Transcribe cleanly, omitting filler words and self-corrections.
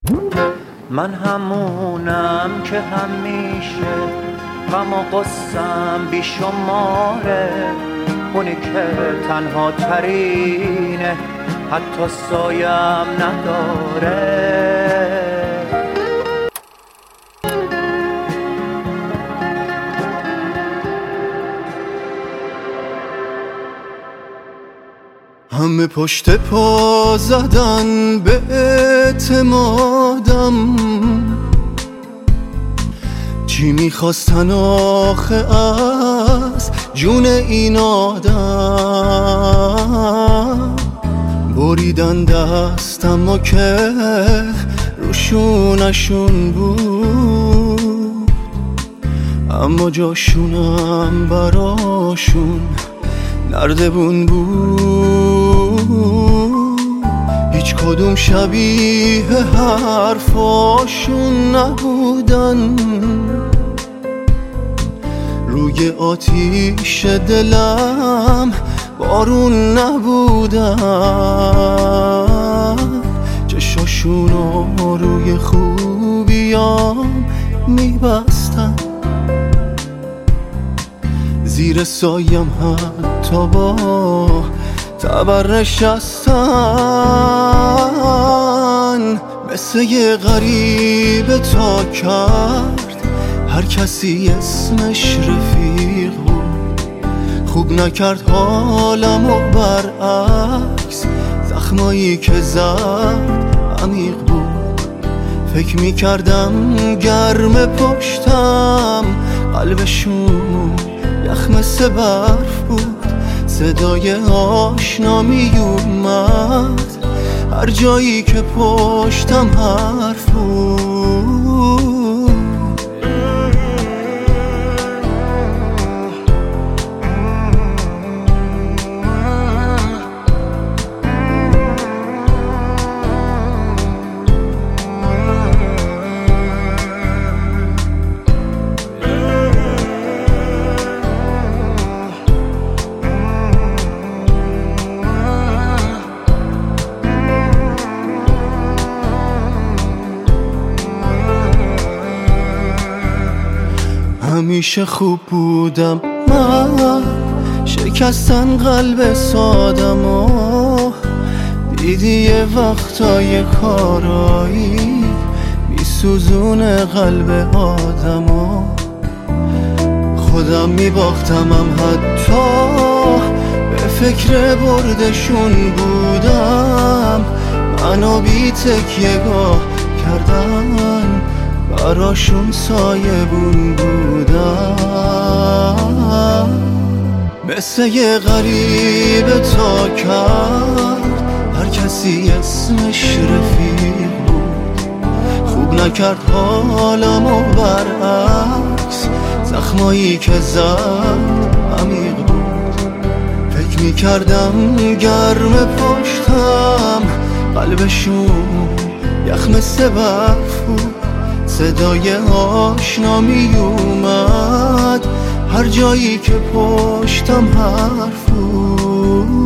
من همونم که همیشه غم و غصم بی شماره، اونی که تنها ترینه حتی سایم نداره. همه پشت پا زدن به اعتمادم، چی میخواستن آخه از جون این آدم؟ بریدن دستم و که روشونشون بود، اما جاشونم براشون نردبون بود. هیچ کدوم شبیه حرفاشون نبودن، روی آتیش دلم بارون نبودن. چشاشونو روی خوبیام میبستن، زیر سایم حتی با تبر نشستن. مثل یه غریبه تا کرد هر کسی اسمش رفیق بود، خوب نکرد حالم و برعکس زخمایی که زد عمیق بود. فکر میکردم گرم پشتم، قلبشون یخ مثل برف بود. صدای آشنا میومد هر جایی که پشتم حرف بود. همیشه خوب بودم من، شکستن قلب سادم و دیدی یه وقتای کارایی میسوزون قلب آدم و خودم میباختمم، حتی به فکر بردشون بودم. منو بی تکیه‌گاه کردن، براشون سایبون بودم. مثل یه غریبه تا کرد هر کسی اسمش رفیق بود، خوب نکرد حالم و برعکس زخمایی که زد عمیق بود. فکر میکردم گرم پشتم، قلبشون یخ مثل برف بود. صدای آشنا میومد هر جایی که پشتم حرف بود.